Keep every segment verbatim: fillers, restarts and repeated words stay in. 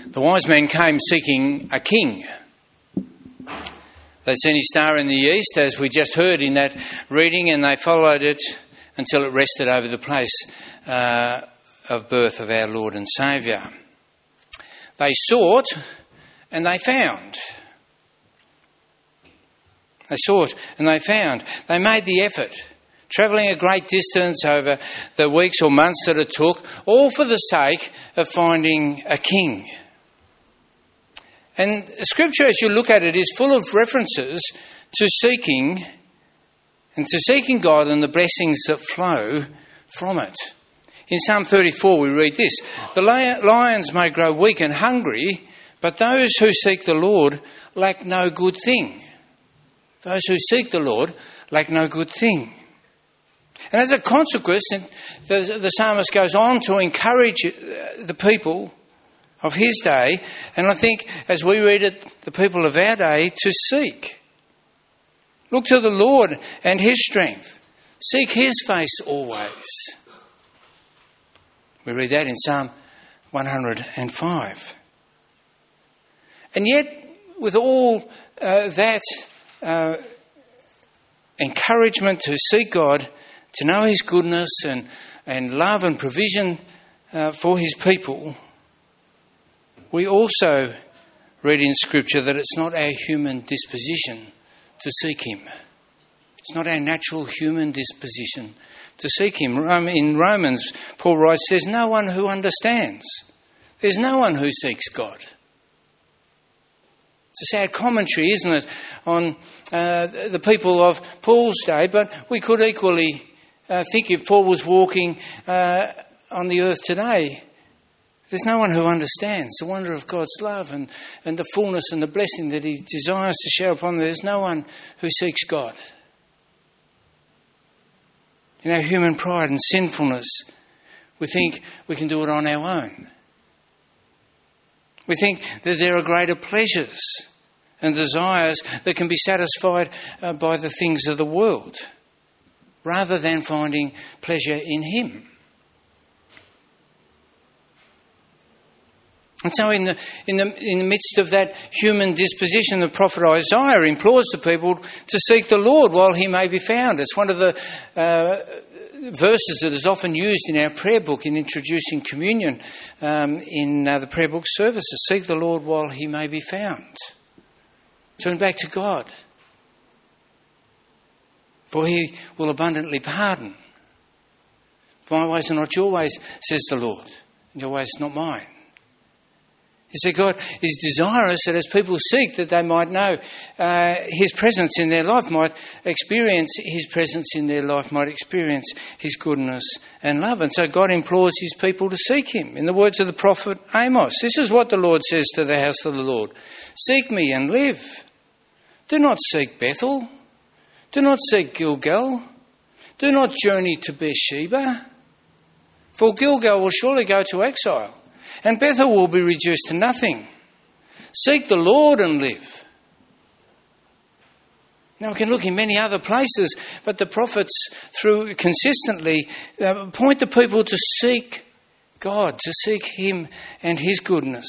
The wise men came seeking a king. They'd seen his star in the east, as we just heard in that reading, and they followed it until it rested over the place uh, of birth of our Lord and Saviour. They sought and they found. They sought and they found. They made the effort, travelling a great distance over the weeks or months that it took, all for the sake of finding a king. And Scripture, as you look at it, is full of references to seeking and to seeking God and the blessings that flow from it. In Psalm thirty-four we read this: "The lions may grow weak and hungry, but those who seek the Lord lack no good thing." Those who seek the Lord lack no good thing. And as a consequence, the, the psalmist goes on to encourage the people of his day, and I think as we read it, the people of our day, to seek. Look to the Lord and his strength. Seek his face always. We read that in Psalm one hundred five. And yet, with all uh, that uh, encouragement to seek God, to know his goodness and, and love and provision uh, for his people, we also read in Scripture that it's not our human disposition to seek him. It's not our natural human disposition to seek him. In Romans, Paul writes, "There's no one who understands. There's no one who seeks God." It's a sad commentary, isn't it, on uh, the people of Paul's day, but we could equally uh, think if Paul was walking uh, on the earth today, there's no one who understands the wonder of God's love and, and the fullness and the blessing that he desires to shower upon them. There's no one who seeks God. In our human pride and sinfulness, we think we can do it on our own. We think that there are greater pleasures and desires that can be satisfied uh, by the things of the world, rather than finding pleasure in him. And so in the, in the in the midst of that human disposition, the prophet Isaiah implores the people to seek the Lord while he may be found. It's one of the uh, verses that is often used in our prayer book in introducing communion um, in uh, the prayer book services. Seek the Lord while he may be found. Turn back to God, for he will abundantly pardon. My ways are not your ways, says the Lord. Your ways are not mine. You see, God is desirous that as people seek, that they might know uh, his presence in their life, might experience his presence in their life, might experience his goodness and love. And so God implores his people to seek him. In the words of the prophet Amos, this is what the Lord says to the house of the Lord: "Seek me and live. Do not seek Bethel. Do not seek Gilgal. Do not journey to Beersheba. For Gilgal will surely go to exile, and Bethel will be reduced to nothing. Seek the Lord and live." Now we can look in many other places, but the prophets, through consistently, uh, point the people to seek God, to seek him and his goodness.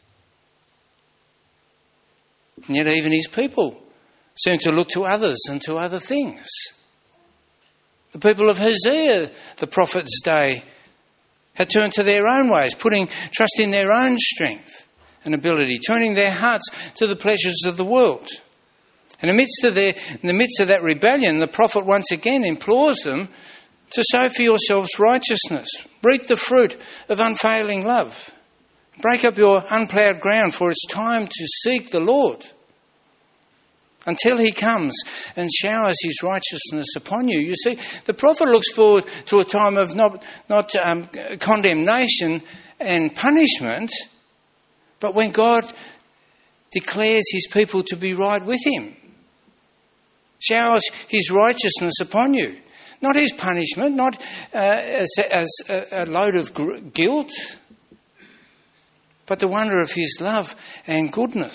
And yet even his people seem to look to others and to other things. The people of Hosea, the prophet's day, had turned to their own ways, putting trust in their own strength and ability, turning their hearts to the pleasures of the world. And in the midst of, their, in the midst of that rebellion, the prophet once again implores them to sow for yourselves righteousness, reap the fruit of unfailing love, break up your unploughed ground, for it's time to seek the Lord until he comes and showers his righteousness upon you. You see, the prophet looks forward to a time of not, not um, condemnation and punishment, but when God declares his people to be right with him, showers his righteousness upon you. Not his punishment, not uh, as, as a, a load of gr- guilt, but the wonder of his love and goodness.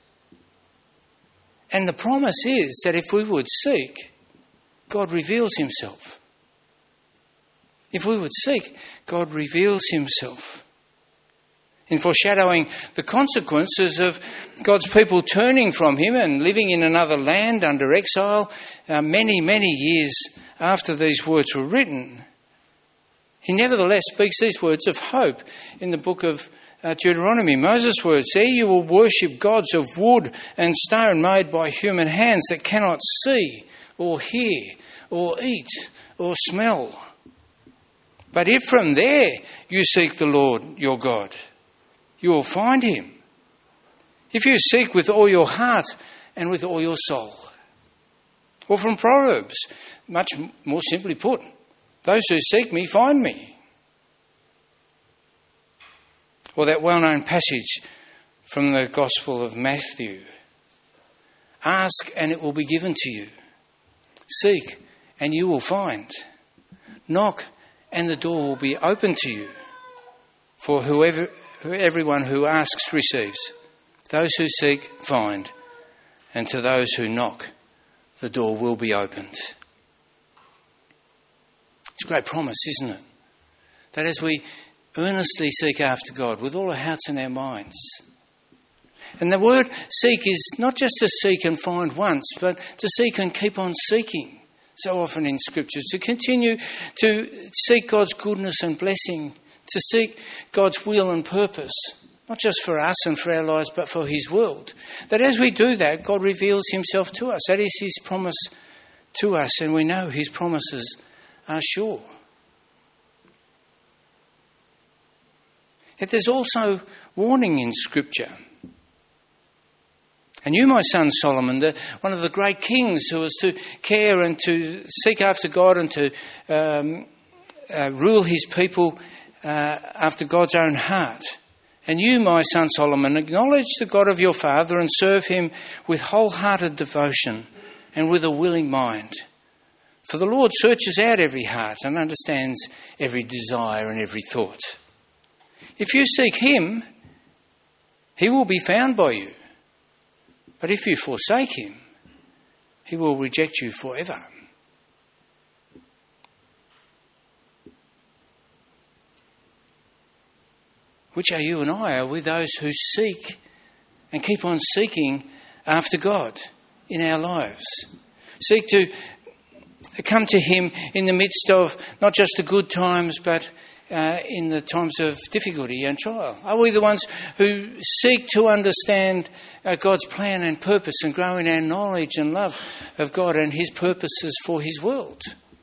And the promise is that if we would seek, God reveals himself. If we would seek, God reveals himself. in foreshadowing the consequences of God's people turning from him and living in another land under exile uh, many, many years after these words were written. He nevertheless speaks these words of hope in the book of uh, Deuteronomy. Moses' words, "There you will worship gods of wood and stone made by human hands that cannot see or hear or eat or smell. But if from there you seek the Lord your God, you will find him. If you seek with all your heart and with all your soul." Or from Proverbs, much more simply put, "Those who seek me find me." Or that well-known passage from the Gospel of Matthew, "Ask and it will be given to you. Seek and you will find. Knock and the door will be open to you. For whoever, everyone who asks receives. Those who seek find. And to those who knock, the door will be opened." It's a great promise, isn't it? That as we earnestly seek after God with all our hearts and our minds. And the word seek is not just to seek and find once, but to seek and keep on seeking. So often in Scripture, to continue to seek God's goodness and blessing, to seek God's will and purpose, not just for us and for our lives, but for his world. That as we do that, God reveals himself to us. That is his promise to us, and we know his promises are sure. Yet there's also warning in Scripture. And you, my son Solomon, the, one of the great kings who was to care and to seek after God and to um, uh, rule his people uh, after God's own heart. And you, my son Solomon, acknowledge the God of your father and serve him with wholehearted devotion and with a willing mind. For the Lord searches out every heart and understands every desire and every thought. If you seek him, he will be found by you. But if you forsake him, he will reject you forever. Which are you and I? Are we those who seek and keep on seeking after God in our lives? Seek to come to him in the midst of not just the good times, but uh, in the times of difficulty and trial? Are we the ones who seek to understand uh, God's plan and purpose and grow in our knowledge and love of God and his purposes for his world?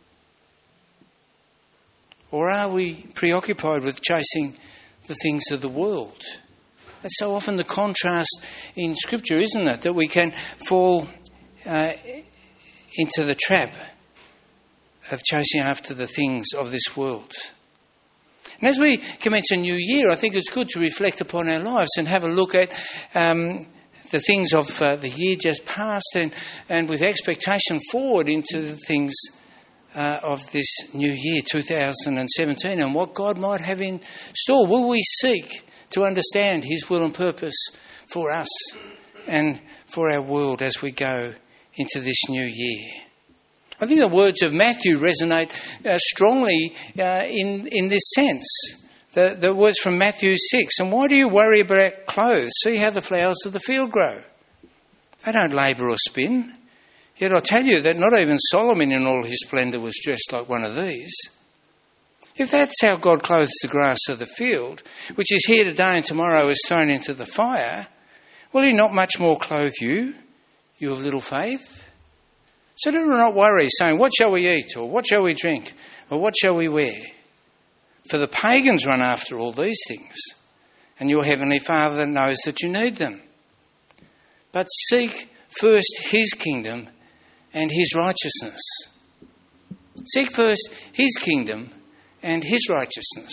Or are we preoccupied with chasing the things of the world? That's so often the contrast in Scripture, isn't it? That we can fall uh, into the trap of chasing after the things of this world. And as we commence a new year, I think it's good to reflect upon our lives and have a look at um, the things of uh, the year just past and, and with expectation forward into the things uh, of this new year, two thousand seventeen, and what God might have in store. Will we seek to understand his will and purpose for us and for our world as we go into this new year? I think the words of Matthew resonate uh, strongly uh, in, in this sense. The, the words from Matthew six. "And why do you worry about clothes? See how the flowers of the field grow. They don't labour or spin. Yet I tell you that not even Solomon in all his splendour was dressed like one of these. If that's how God clothes the grass of the field, which is here today and tomorrow is thrown into the fire, will he not much more clothe you, you of little faith? So do not worry, saying, what shall we eat, or what shall we drink, or what shall we wear? For the pagans run after all these things, and your heavenly Father knows that you need them. But seek first his kingdom and his righteousness." Seek first his kingdom and his righteousness.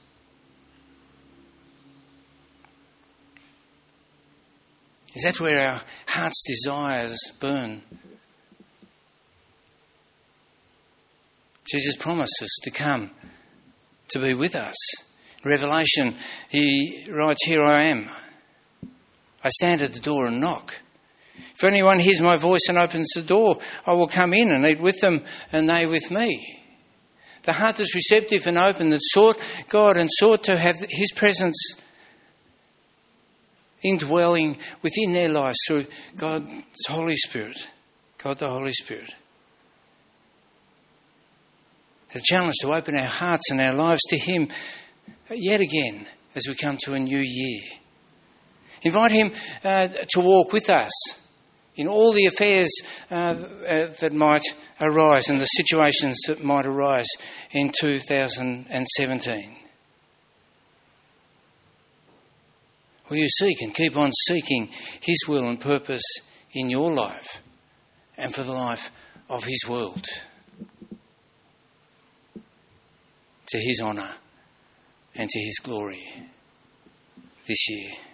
Is that where our heart's desires burn? Jesus promises to come to be with us. In Revelation, he writes, "Here I am. I stand at the door and knock. If anyone hears my voice and opens the door, I will come in and eat with them and they with me." The heart that's receptive and open, that sought God and sought to have his presence indwelling within their lives through God's Holy Spirit, God the Holy Spirit. The challenge to open our hearts and our lives to Him yet again as we come to a new year. Invite Him uh, to walk with us in all the affairs uh, uh, that might arise and the situations that might arise in two thousand seventeen. Will you seek and keep on seeking His will and purpose in your life and for the life of His world? To His honour and to His glory this year.